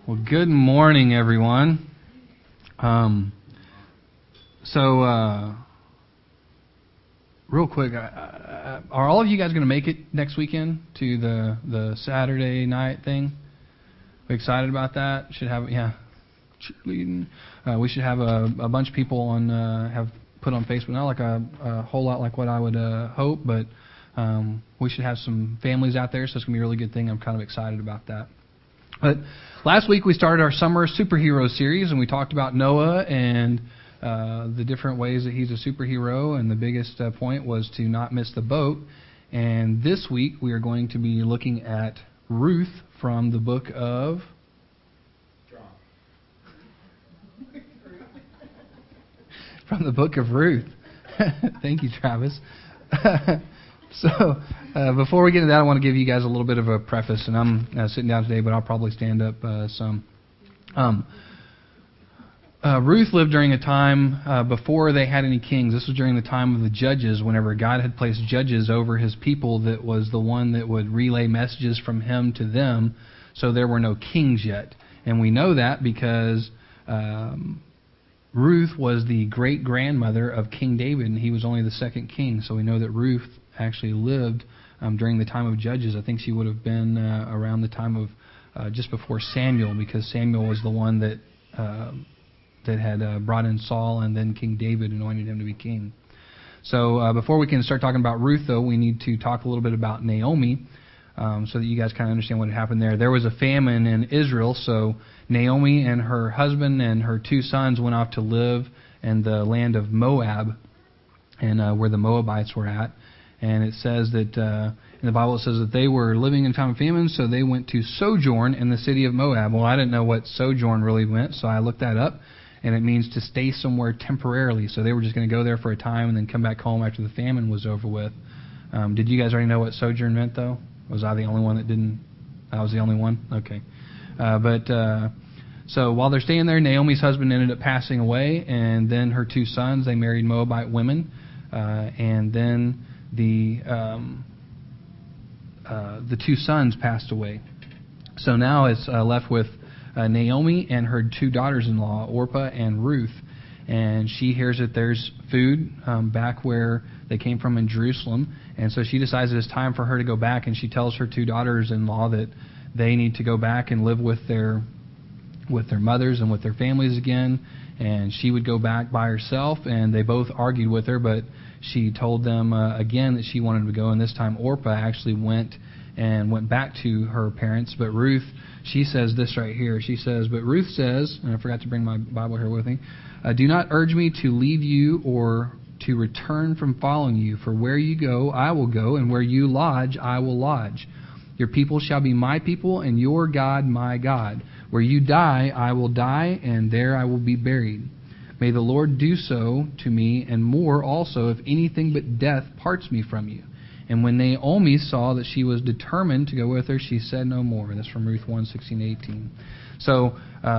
Well, good morning, everyone. Real quick, are all of you guys going to make it next weekend to the Saturday night thing? We excited about that? Should have cheerleading. We should have a bunch of people on have put on Facebook. Not like a whole lot like what I would hope, but we should have some families out there, so it's going to be a really good thing. I'm kind of excited about that. But last week we started our summer superhero series, and we talked about Noah and the different ways that he's a superhero, and the biggest point was to not miss the boat. And this week we are going to be looking at Ruth from the book of from the book of Ruth. Thank you, Travis. Before we get into that, I want to give you guys a little bit of a preface, and I'm sitting down today, but I'll probably stand up some. Ruth lived during a time before they had any kings. This was during the time of the judges, whenever God had placed judges over His people that was the one that would relay messages from Him to them, so there were no kings yet. And we know that because Ruth was the great-grandmother of King David, and he was only the second king, so we know that Ruth actually lived during the time of Judges. I think she would have been around the time of just before Samuel, because Samuel was the one that had brought in Saul, and then King David anointed him to be king. So before we can start talking about Ruth, though, we need to talk a little bit about Naomi, so that you guys kind of understand what had happened there. There was a famine in Israel, so Naomi and her husband and her two sons went off to live in the land of Moab, and where the Moabites were at. And it says that, in the Bible it says that they were living in a time of famine, so they went to sojourn in the city of Moab. Well, I didn't know what sojourn really meant, so I looked that up, and it means to stay somewhere temporarily. So they were just going to go there for a time and then come back home after the famine was over with. Did you guys already know what sojourn meant, though? Was I the only one that didn't? I was the only one? Okay. So while they're staying there, Naomi's husband ended up passing away, and then her two sons, they married Moabite women, and then the two sons passed away. So now it's left with Naomi and her two daughters-in-law, Orpah and Ruth. And she hears that there's food back where they came from in Jerusalem. And so she decides it's time for her to go back, and she tells her two daughters-in-law that they need to go back and live with their mothers and with their families again. And she would go back by herself, and they both argued with her, but she told them again that she wanted to go, and this time Orpah actually went back to her parents. But Ruth, she says this right here. She says, but Ruth says, and I forgot to bring my Bible here with me, do not urge me to leave you or to return from following you, for where you go, I will go, and where you lodge, I will lodge. Your people shall be my people, and your God my God. Where you die, I will die, and there I will be buried. May the Lord do so to me, and more also, if anything but death parts me from you. And when Naomi saw that she was determined to go with her, she said no more. That's from Ruth 1:16-18. So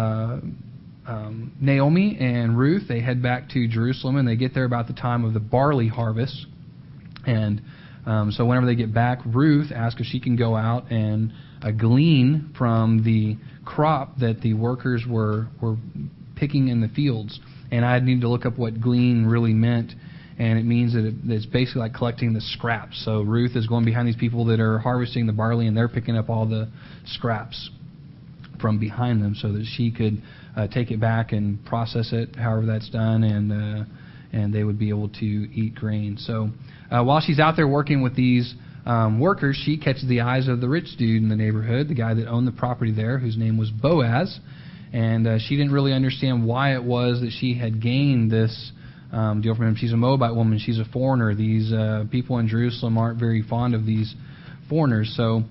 Naomi and Ruth, they head back to Jerusalem, and they get there about the time of the barley harvest. And so whenever they get back, Ruth asks if she can go out and glean from the crop that the workers were picking in the fields. And I needed to look up what glean really meant, and it means that it's basically like collecting the scraps. So Ruth is going behind these people that are harvesting the barley, and they're picking up all the scraps from behind them so that she could take it back and process it, however that's done, and they would be able to eat grain. So while she's out there working with these workers, she catches the eyes of the rich dude in the neighborhood, the guy that owned the property there, whose name was Boaz. And she didn't really understand why it was that she had gained this deal from him. She's a Moabite woman. She's a foreigner. These people in Jerusalem aren't very fond of these foreigners. So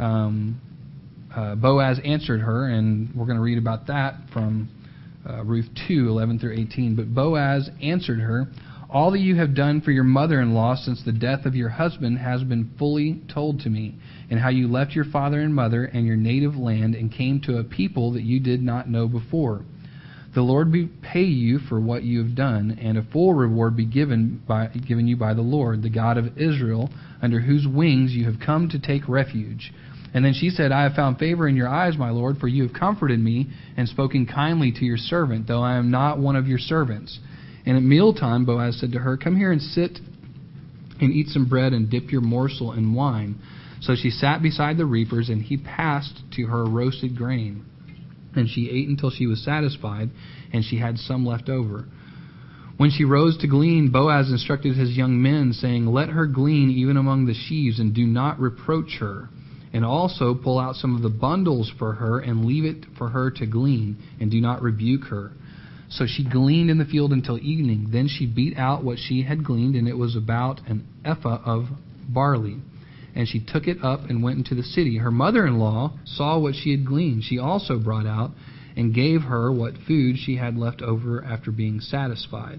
Boaz answered her, and we're going to read about that from Ruth 2:11-18. But Boaz answered her, all that you have done for your mother-in-law since the death of your husband has been fully told to me, and how you left your father and mother and your native land and came to a people that you did not know before. The Lord pay you for what you have done, and a full reward be given you by the Lord, the God of Israel, under whose wings you have come to take refuge. And then she said, I have found favor in your eyes, my lord, for you have comforted me and spoken kindly to your servant, though I am not one of your servants. And at mealtime Boaz said to her, come here and sit and eat some bread and dip your morsel in wine. So she sat beside the reapers, and he passed to her roasted grain. And she ate until she was satisfied, and she had some left over. When she rose to glean, Boaz instructed his young men, saying, let her glean even among the sheaves, and do not reproach her. And also pull out some of the bundles for her, and leave it for her to glean, and do not rebuke her. So she gleaned in the field until evening. Then she beat out what she had gleaned, and it was about an ephah of barley. And she took it up and went into the city. Her mother-in-law saw what she had gleaned. She also brought out and gave her what food she had left over after being satisfied.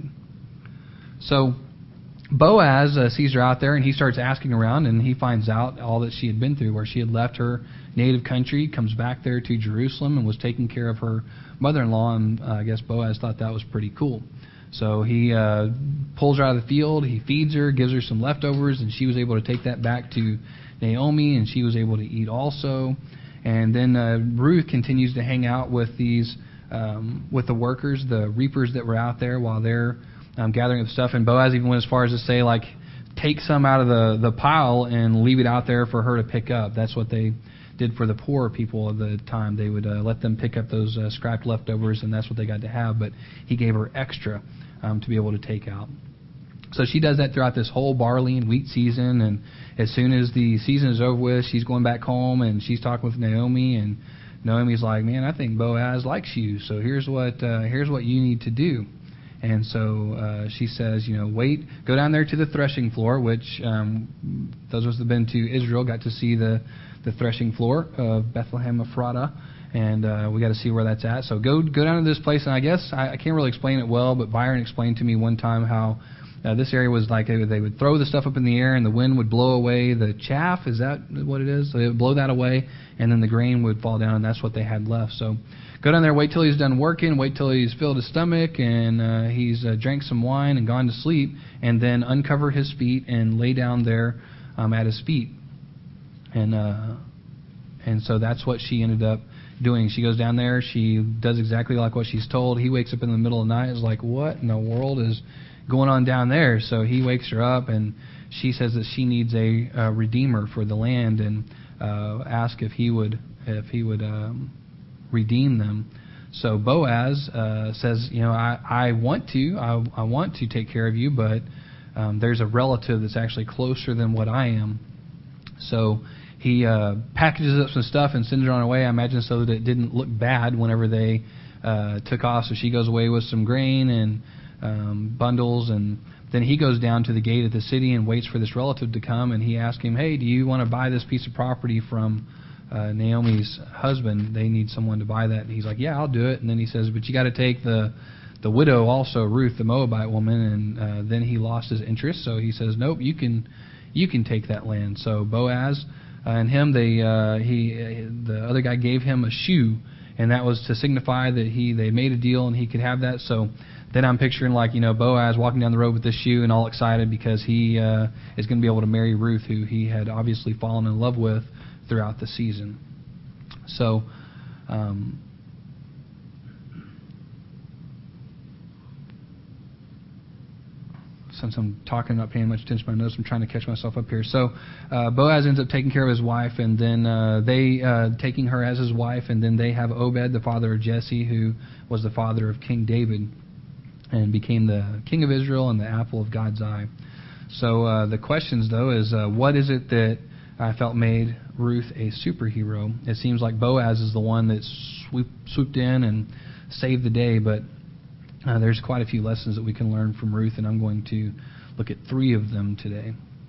So Boaz sees her out there, and he starts asking around, and he finds out all that she had been through, where she had left her native country, comes back there to Jerusalem, and was taking care of her mother-in-law, and I guess Boaz thought that was pretty cool. So he pulls her out of the field, he feeds her, gives her some leftovers, and she was able to take that back to Naomi, and she was able to eat also. And then Ruth continues to hang out with these, with the workers, the reapers that were out there while they're gathering up stuff. And Boaz even went as far as to say, like, take some out of the pile and leave it out there for her to pick up. That's what they did for the poor people of the time. They would let them pick up those scrapped leftovers, and that's what they got to have. But he gave her extra to be able to take out. So she does that throughout this whole barley and wheat season, and as soon as the season is over with, she's going back home, and she's talking with Naomi, and Naomi's like, man, I think Boaz likes you, so here's what you need to do. And so she says, wait, go down there to the threshing floor, which those of us that have been to Israel got to see the threshing floor of Bethlehem Ephratah, and we got to see where that's at. So go down to this place, and I guess I can't really explain it well, but Byron explained to me one time how this area was like they would throw the stuff up in the air, and the wind would blow away the chaff. Is that what it is? So they would blow that away, and then the grain would fall down, and that's what they had left. So go down there, wait till he's done working, wait till he's filled his stomach, and he's drank some wine and gone to sleep, and then uncover his feet and lay down there at his feet. And so that's what she ended up doing. She goes down there, she does exactly like what she's told. He wakes up in the middle of the night, is like, what in the world is going on down there? So he wakes her up, and she says that she needs a redeemer for the land, and ask if he would redeem them. So Boaz says, I want to take care of you, but there's a relative that's actually closer than what I am. So he packages up some stuff and sends her on her way, I imagine so that it didn't look bad whenever they took off. So she goes away with some grain and bundles, and then he goes down to the gate of the city and waits for this relative to come, and he asks him, hey, do you want to buy this piece of property from Naomi's husband? They need someone to buy that. And he's like, yeah, I'll do it. And then he says, but you got to take the widow also, Ruth, the Moabite woman. And then he lost his interest, so he says, nope, you can take that land. So Boaz and him, the other guy gave him a shoe, and that was to signify that they made a deal and he could have that. So then I'm picturing Boaz walking down the road with this shoe and all excited because he is going to be able to marry Ruth, who he had obviously fallen in love with throughout the season. So since I'm talking, not paying much attention to my notes, I'm trying to catch myself up here. So Boaz ends up taking care of his wife, and then they taking her as his wife, and then they have Obed, the father of Jesse, who was the father of King David, and became the king of Israel and the apple of God's eye. So the questions, though, is what is it that I felt made Ruth a superhero? It seems like Boaz is the one that swooped in and saved the day, but there's quite a few lessons that we can learn from Ruth, and I'm going to look at 3 of them today.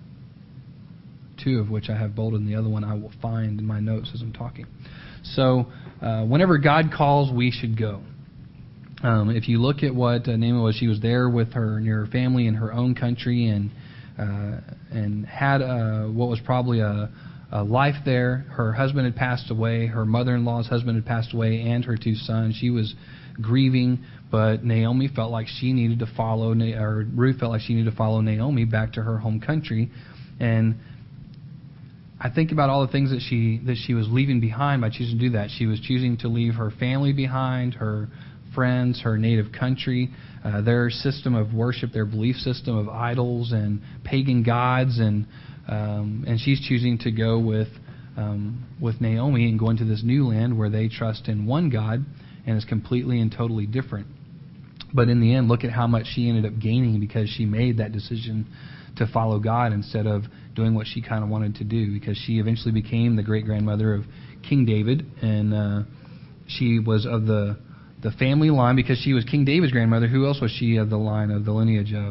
2 of which I have bolded, and the other one I will find in my notes as I'm talking. So whenever God calls, we should go. If you look at what Naomi was, she was there with her family in her own country, and had what was probably a life there. Her husband had passed away. Her mother-in-law's husband had passed away, and her 2 sons. She was grieving, but Naomi felt like she needed to follow, or Ruth felt like she needed to follow Naomi back to her home country. And I think about all the things that she was leaving behind by choosing to do that. She was choosing to leave her family behind, her friends, her native country, their system of worship, their belief system of idols and pagan gods, and she's choosing to go with Naomi and go into this new land where they trust in one God and is completely and totally different. But in the end, look at how much she ended up gaining because she made that decision to follow God instead of doing what she kind of wanted to do, because she eventually became the great-grandmother of King David, and she was of the family line because she was King David's grandmother. Who else was she of the line of the lineage of?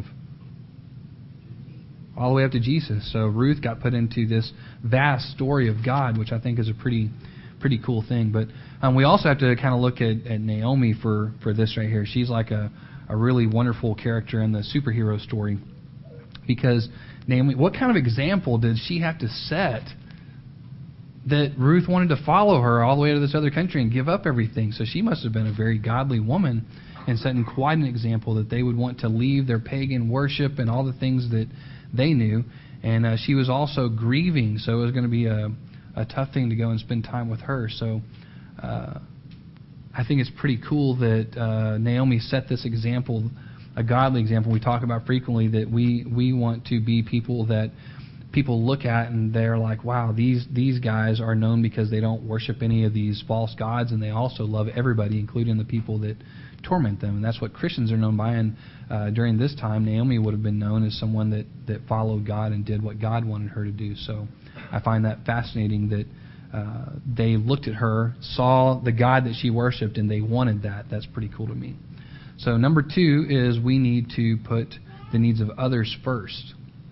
All the way up to Jesus. So Ruth got put into this vast story of God, which I think is a pretty cool thing. But we also have to kind of look at Naomi for this right here. She's like a really wonderful character in the superhero story, because Naomi, what kind of example did she have to set that Ruth wanted to follow her all the way to this other country and give up everything? So she must have been a very godly woman and setting quite an example that they would want to leave their pagan worship and all the things that they knew. And she was also grieving, so it was going to be a tough thing to go and spend time with her. So I think it's pretty cool that Naomi set this example, a godly example. We talk about frequently that we want to be people that people look at and they're like, wow, these guys are known because they don't worship any of these false gods, and they also love everybody, including the people that torment them. And that's what Christians are known by. And during this time, Naomi would have been known as someone that followed God and did what God wanted her to do. So I find that fascinating that they looked at her, saw the God that she worshipped, and they wanted that. That's pretty cool to me. So number 2 is we need to put the needs of others first.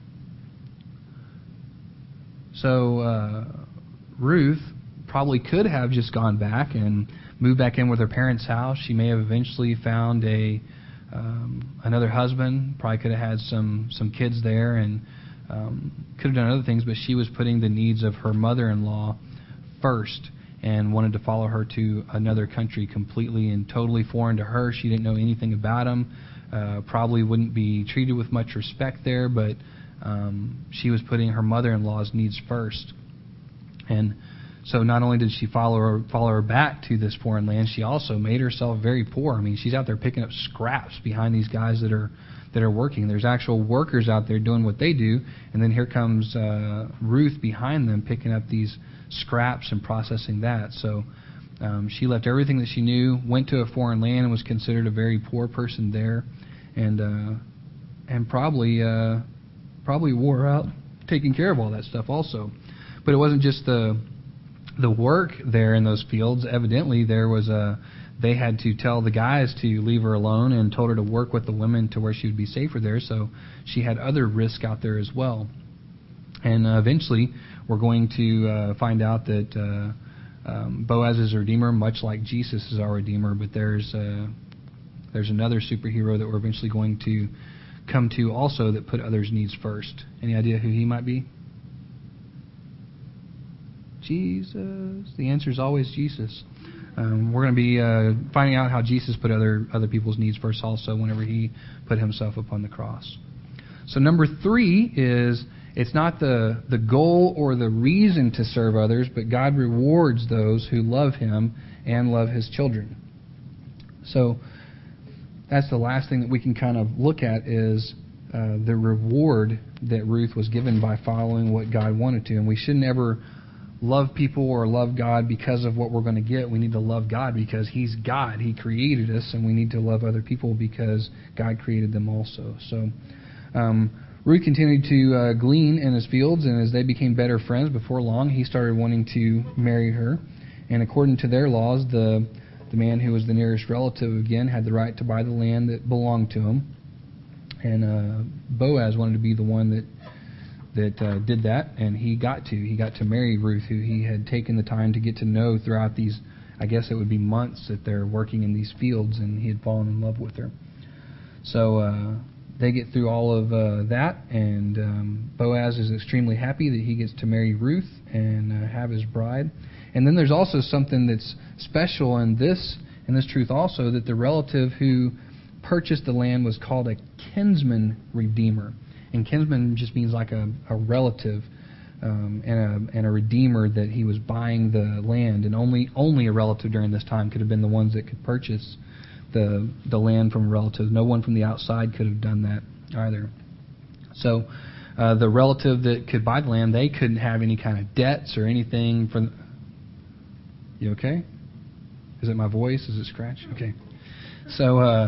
So Ruth probably could have just gone back and moved back in with her parents' house. She may have eventually found another husband. Probably could have had some kids there, and could have done other things. But she was putting the needs of her mother-in-law first and wanted to follow her to another country completely and totally foreign to her. She didn't know anything about him. Probably wouldn't be treated with much respect there, but she was putting her mother-in-law's needs first. And so not only did she follow her back to this foreign land, she also made herself very poor. I mean, she's out there picking up scraps behind these guys that are working. There's actual workers out there doing what they do, and then here comes Ruth behind them picking up these scraps and processing that. So she left everything that she knew, went to a foreign land, and was considered a very poor person there, and probably wore out taking care of all that stuff also. But it wasn't just the work there in those fields. Evidently, they had to tell the guys to leave her alone and told her to work with the women to where she would be safer there. So she had other risk out there as well. And eventually, we're going to find out that Boaz is a redeemer, much like Jesus is our redeemer. But there's another superhero that we're eventually going to come to also that put others' needs first. Any idea who he might be? Jesus. The answer is always Jesus. We're going to be finding out how Jesus put other people's needs first also whenever he put himself upon the cross. So number 3 is it's not the goal or the reason to serve others, but God rewards those who love him and love his children. So that's the last thing that we can kind of look at is the reward that Ruth was given by following what God wanted to. And we shouldn't ever love people or love God because of what we're going to get. We need to love God because he's God. He created us, and we need to love other people because God created them also. So Ruth continued to glean in his fields, and as they became better friends, before long he started wanting to marry her. And according to their laws, the man who was the nearest relative again had the right to buy the land that belonged to him. And Boaz wanted to be the one that did that, and he got to marry Ruth, who he had taken the time to get to know throughout these, I guess it would be months that they're working in these fields, and he had fallen in love with her. So they get through all of that, and Boaz is extremely happy that he gets to marry Ruth and have his bride. And then there's also something that's special in this truth also, that the relative who purchased the land was called a kinsman redeemer. And kinsman just means like a relative. and a redeemer, that he was buying the land, and only a relative during this time could have been the ones that could purchase the land from a relative. No one from the outside could have done that either. So the relative that could buy the land, they couldn't have any kind of debts or anything. You okay? Is it my voice? Is it scratch? Okay. So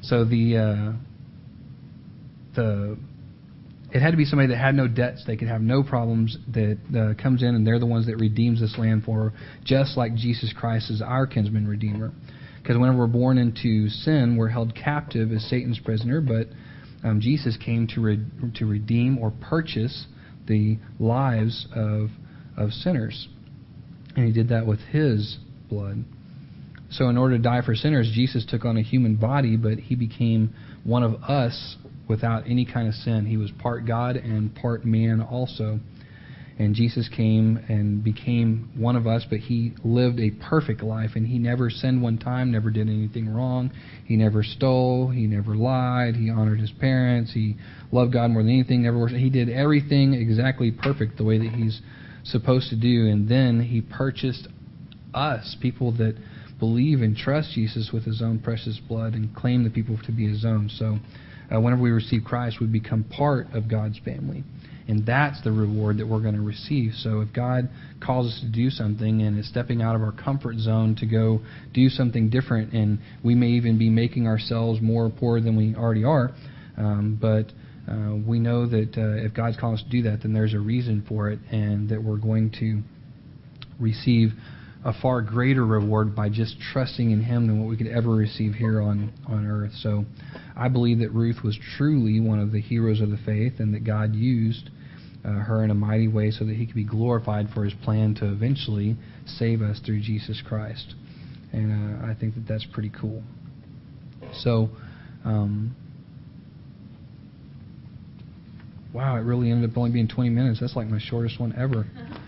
it had to be somebody that had no debts. They could have no problems, that comes in, and they're the ones that redeems this land for her, just like Jesus Christ is our kinsman redeemer. Because whenever we're born into sin, we're held captive as Satan's prisoner, but Jesus came to redeem or purchase the lives of sinners. And he did that with his blood. So in order to die for sinners, Jesus took on a human body, but he became one of us without any kind of sin. He was part God and part man also. And Jesus came and became one of us, but he lived a perfect life, and he never sinned one time, never did anything wrong. He never stole, he never lied, he honored his parents, he loved God more than anything, never worshiped. He did everything exactly perfect the way that he's supposed to do. And then he purchased us, people that believe and trust Jesus, with his own precious blood and claim the people to be his own. So whenever we receive Christ, we become part of God's family. And that's the reward that we're going to receive. So if God calls us to do something and is stepping out of our comfort zone to go do something different, and we may even be making ourselves more poor than we already are, but we know that if God's calling us to do that, then there's a reason for it, and that we're going to receive a far greater reward by just trusting in him than what we could ever receive here on earth. So I believe that Ruth was truly one of the heroes of the faith, and that God used her in a mighty way so that he could be glorified for his plan to eventually save us through Jesus Christ. And I think that that's pretty cool. So, wow, it really ended up only being 20 minutes. That's like my shortest one ever.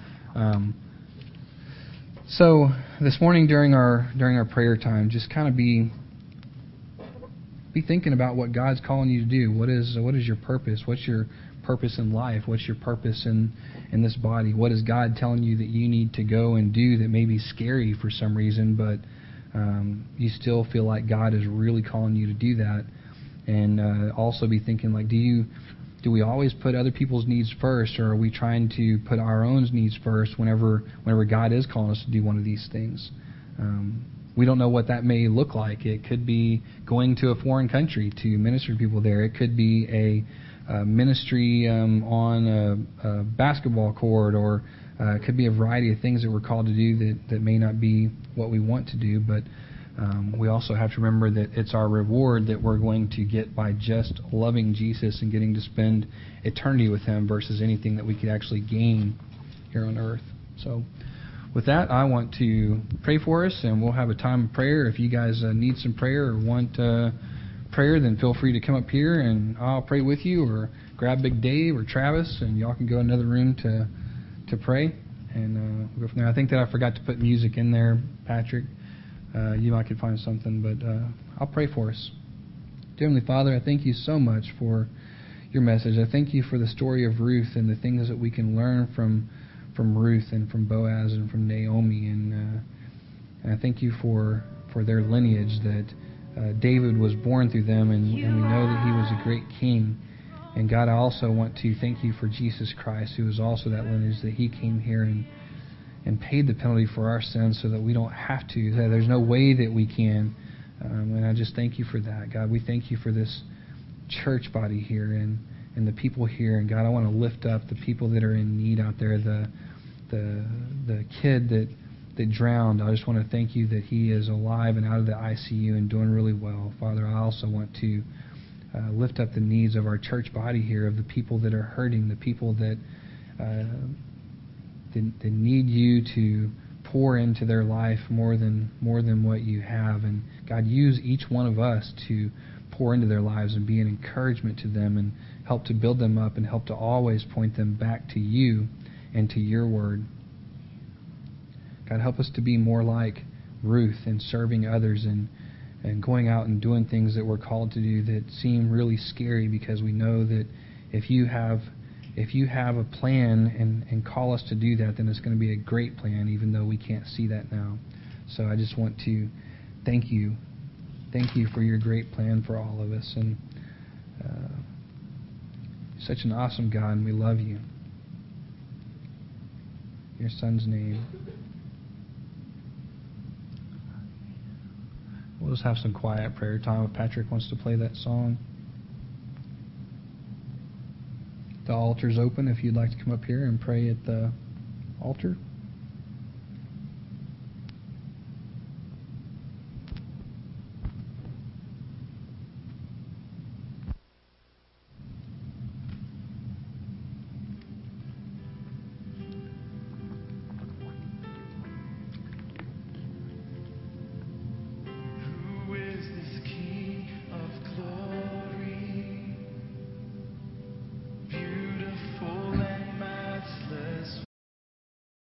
So this morning during our prayer time, just kind of be thinking about what God's calling you to do. What is your purpose? What's your purpose in life? What's your purpose in this body? What is God telling you that you need to go and do that may be scary for some reason, but you still feel like God is really calling you to do that? And also be thinking, like, do we always put other people's needs first, or are we trying to put our own needs first whenever God is calling us to do one of these things? We don't know what that may look like. It could be going to a foreign country to minister to people there. It could be a ministry on a basketball court, or it could be a variety of things that we're called to do that may not be what we want to do, but we also have to remember that it's our reward that we're going to get by just loving Jesus and getting to spend eternity with him versus anything that we could actually gain here on earth. So with that, I want to pray for us, and we'll have a time of prayer. If you guys need some prayer or want prayer, then feel free to come up here and I'll pray with you, or grab Big Dave or Travis, and y'all can go in another room to pray. And we'll go from there. I think that I forgot to put music in there, Patrick. You might could find something, but I'll pray for us. Dear Heavenly Father, I thank you so much for your message. I thank you for the story of Ruth and the things that we can learn from Ruth and from Boaz and from Naomi. And I thank you for their lineage, that David was born through them, and we know that he was a great king. And God, I also want to thank you for Jesus Christ, who is also that lineage, that he came here and paid the penalty for our sins so that we don't have to. That there's no way that we can. And I just thank you for that. God, we thank you for this church body here and the people here. And God, I want to lift up the people that are in need out there. The kid that drowned, I just want to thank you that he is alive and out of the ICU and doing really well. Father, I also want to lift up the needs of our church body here, of the people that are hurting, the people that need you to pour into their life more than what you have. And God, use each one of us to pour into their lives and be an encouragement to them and help to build them up and help to always point them back to you and to your word. God, help us to be more like Ruth in serving others and going out and doing things that we're called to do that seem really scary, because we know that if you have if you have a plan and call us to do that, then it's going to be a great plan, even though we can't see that now. So I just want to thank you. Thank you for your great plan for all of us. And such an awesome God, and we love you. In your Son's name. We'll just have some quiet prayer time if Patrick wants to play that song. The altar's open if you'd like to come up here and pray at the altar.